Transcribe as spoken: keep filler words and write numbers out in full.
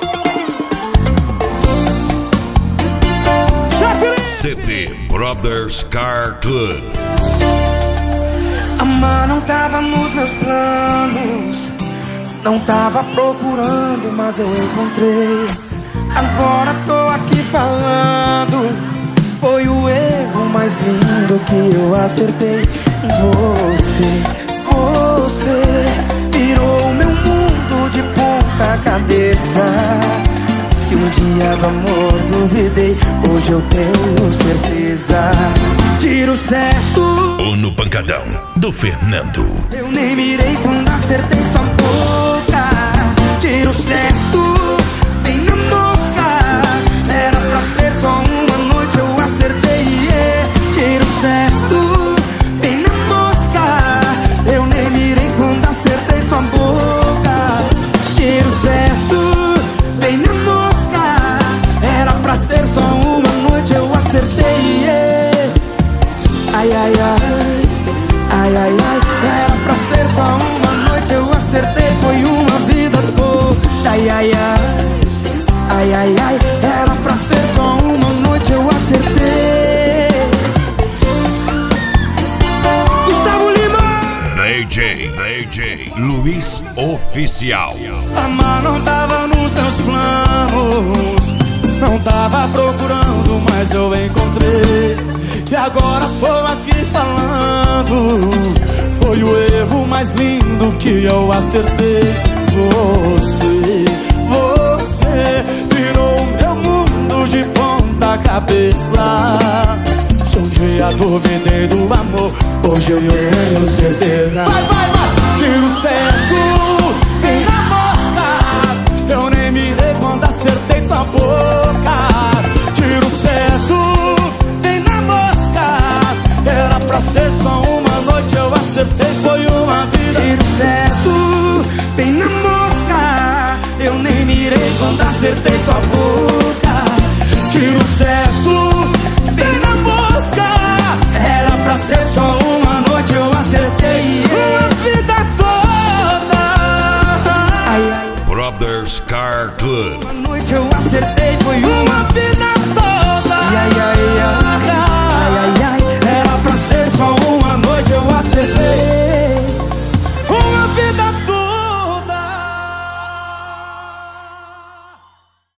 C D Brothers Car Club. Amar não tava nos meus planos, não tava procurando, mas eu encontrei. Agora tô aqui falando, foi o erro mais lindo que eu acertei. Você, você virou meu mundo de ponta cabeça. Se um dia do amor duvidei, hoje eu tenho certeza. Tiro certo O No Pancadão, do Fernando. eu nem mirei quando acertei sua boca. Tiro certo, bem na mosca. Era pra ser só uma noite, eu acertei, yeah. Tiro certo, bem na mosca. Eu nem mirei quando acertei sua boca. Tiro certo, bem na mosca. Era pra ser só uma noite, eu acertei, yeah. Ai, ai, ai, ai, ai, ai. Era pra ser só uma noite, eu acertei, foi uma vida toda. Ai, ai, ai, ai, ai, ai. Era pra ser só uma noite, eu acertei. Gustavo Lima. D J, D J Luiz Oficial. Amar não tava nos teus planos, não tava procurando, mas eu encontrei. E agora tô aqui falando, foi o erro mais lindo que eu acertei. Você, você virou meu mundo de ponta cabeça. Se um dia duvidei do amor, hoje eu tenho certeza. Vai, vai, vai! Tiro certo, bem na mosca. Eu nem mirei quando acertei tua boca. Tiro certo, pra ser só uma noite, eu acertei, foi uma vida. Tiro certo, bem na mosca. Eu nem mirei quando acertei sua